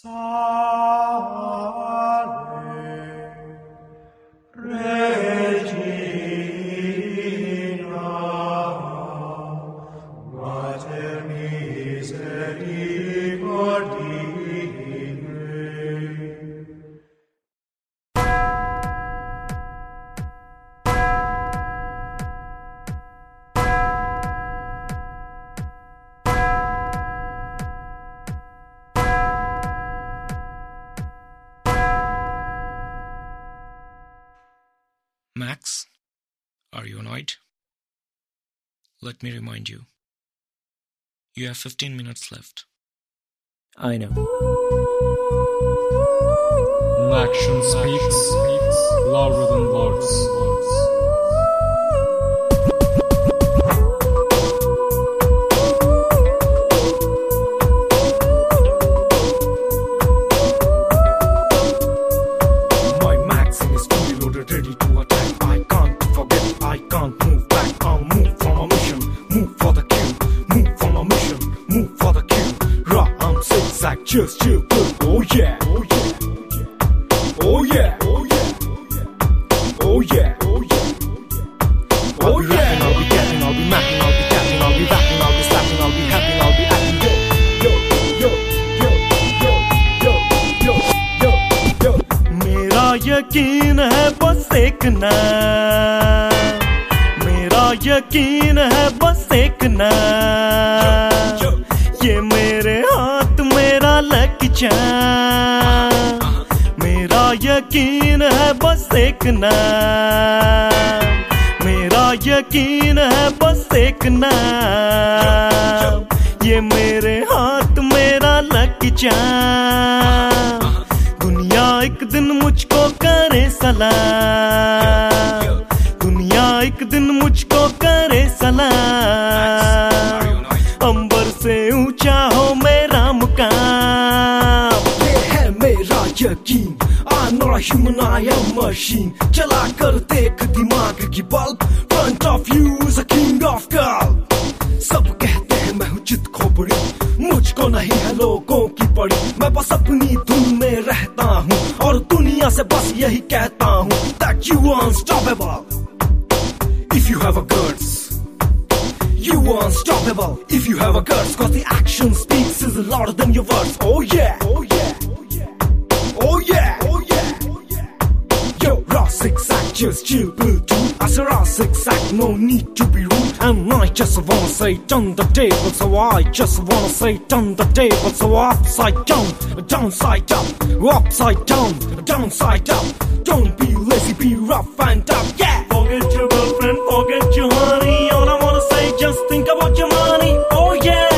Max, are you annoyed? Let me remind you. You have 15 minutes left. I know. Action speaks louder than words. My Maxim is fully loaded, ready to attack. I can't forget, I can't move back. I'll move from a mission, move for the kill. Move from a mission, move for the kill. Raw, I'm zigzag, just chill, good. Oh yeah, oh yeah, oh yeah, oh yeah, oh yeah, oh yeah. I'll be rapping, I'll be getting, I'll be macking, I'll be tapping, I'll be rapping, I'll be slapping, I'll be happing, I'll be acting. Yo, yo, yo, yo, yo, yo, yo, yo, yo. मेरा यकीन है बस एक नाम, मेरा यकीन है बस एक नाम, ये मेरे हाथ मेरा लकी चार्म, मेरा यकीन है बस एक नाम, मेरा यकीन है बस एक नाम, ये मेरे हाथ मेरा लकी चार्म, दुनिया एक दिन मुझको करे सलाम, दुनिया एक दिन मुझको करे सलाम, अंबर से ऊंचा हो मेरा मुकाम, ये है मेरा यकीन। I'm not a human, I am machine. चला कर देख दिमाग की bulb, front of you is a king of girl. सब कहते हैं मैं हूँ चित खोपड़ी, मुझको नहीं है लोगों की पड़ी, मैं बस अपनी धुन में रहता हूँ और दुनिया से बस यही कहता हूँ that you are unstoppable if you have a guts. You are unstoppable if you have a guts, cause the action speaks is louder than your words. Oh yeah, oh yeah, oh yeah, oh yeah. Yo, raw zigzag, just chill, blue dude. I said raw zigzag, no need to be rude. And I just wanna say turn the table, so I just wanna say turn the table, so upside down, downside up, upside down, downside up. Don't be lazy, be rough and tough, yeah. Forget your girlfriend, forget your honey. All I wanna say, just think about your money. Oh yeah,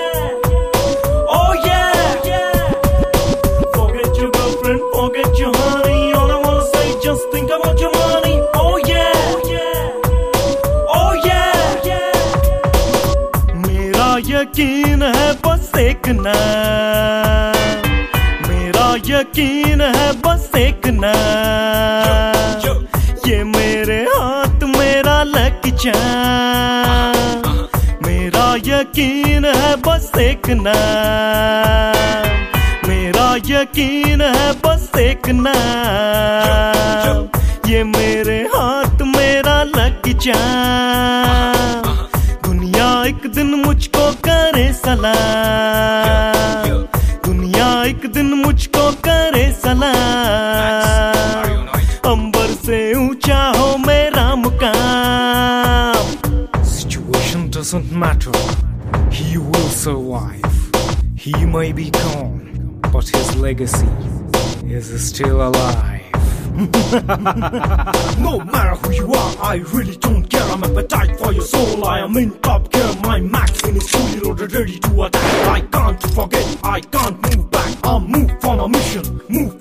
oh yeah, yeah. Forget your girlfriend, forget your honey. All I wanna say, just think about your money. Oh yeah, oh yeah. मेरा यकीन है बस एक नाम, मेरा यकीन है बस एक नाम, ये मेरे हाथ मेरा लकी चार्म, मेरा यकीन है बस एक नाम, मेरा यकीन है बस एक नाम, ये मेरे हाथ मेरा लकी चार्म, दुनिया एक दिन मुझको करे सलाम, दुनिया एक दिन मुझको करे सलाम, अंबर से ऊंचा हो मेरा मुकाम. Situation doesn't matter, he will survive. He may be gone, but his legacy is still alive. No matter who you are, I really don't care. I'm appetite for your soul, I am in top gear. My Maxim is fully loaded, ready to attack. I can't forget, I can't move back. I'll move on a mission, move